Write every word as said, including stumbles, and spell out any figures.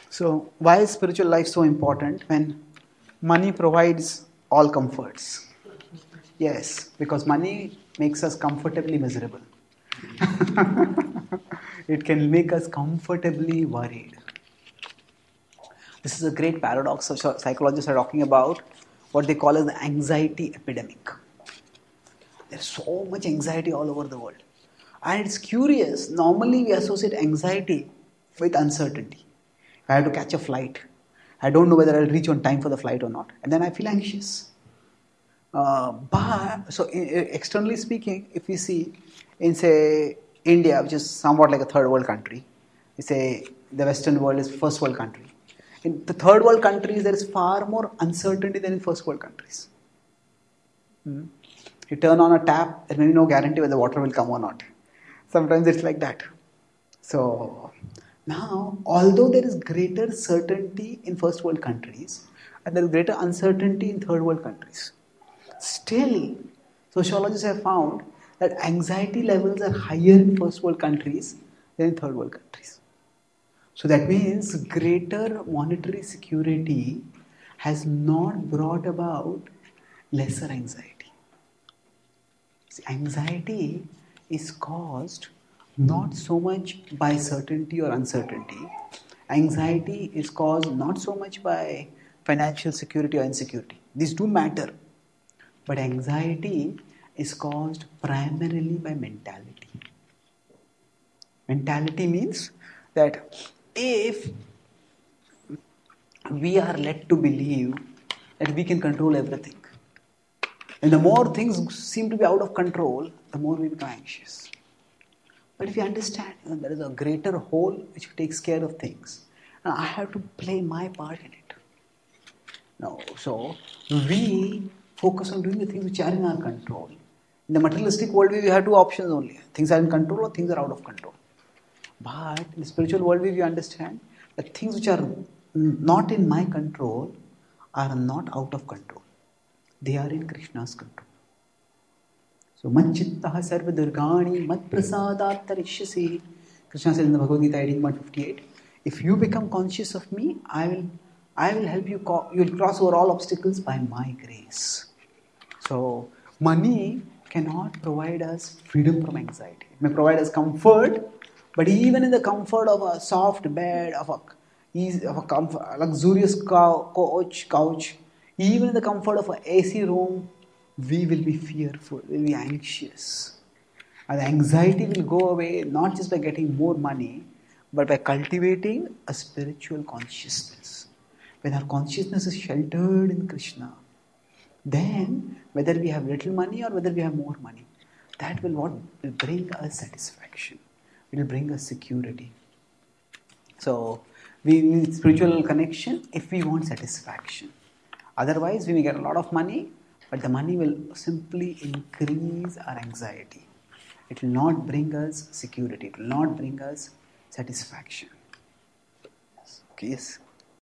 So why is spiritual life so important when money provides all comforts? Yes, because money makes us comfortably miserable. It can make us comfortably worried. This is a great paradox. So psychologists are talking about what they call as the anxiety epidemic. There's so much anxiety all over the world. And it's curious, normally we associate anxiety with uncertainty. I have to catch a flight. I don't know whether I'll reach on time for the flight or not. And then I feel anxious. Uh, but, so externally speaking, if we see in, say, India, which is somewhat like a third world country, we say the Western world is first world country. In the third world countries, there is far more uncertainty than in first world countries. Hmm. You turn on a tap, there may be no guarantee whether water will come or not. Sometimes it's like that. So, now, although there is greater certainty in first world countries, and there is greater uncertainty in third world countries, still, sociologists have found that anxiety levels are higher in first world countries than in third world countries. So that means greater monetary security has not brought about lesser anxiety. See, anxiety is caused not so much by certainty or uncertainty. Anxiety is caused not so much by financial security or insecurity. These do matter. But anxiety is caused primarily by mentality. Mentality means that if we are led to believe that we can control everything, and the more things seem to be out of control, the more we become anxious. But if you understand, you know, there is a greater whole which takes care of things, and I have to play my part in it. No, so we focus on doing the things which are in our control. In the materialistic worldview, we have two options only. Things are in control or things are out of control. But in the spiritual worldview, you understand that things which are not in my control are not out of control. They are in Krishna's control. So, Manchittaha sarva durgani mat prasadat tarishyasi. Krishna says in the Bhagavad Gita eighteen fifty-eight, if you become conscious of me, I will I will help you, co- you will cross over all obstacles by my grace. So, money cannot provide us freedom from anxiety. It may provide us comfort, but even in the comfort of a soft bed, of a, of a comfort, luxurious couch, couch, even in the comfort of an A C room, we will be fearful, we will be anxious. And the anxiety will go away not just by getting more money, but by cultivating a spiritual consciousness. When our consciousness is sheltered in Krishna, then whether we have little money or whether we have more money, that will what will bring us satisfaction. It will bring us security. So we need spiritual connection if we want satisfaction. Otherwise, we may get a lot of money, but the money will simply increase our anxiety. It will not bring us security. It will not bring us satisfaction. Okay, yes.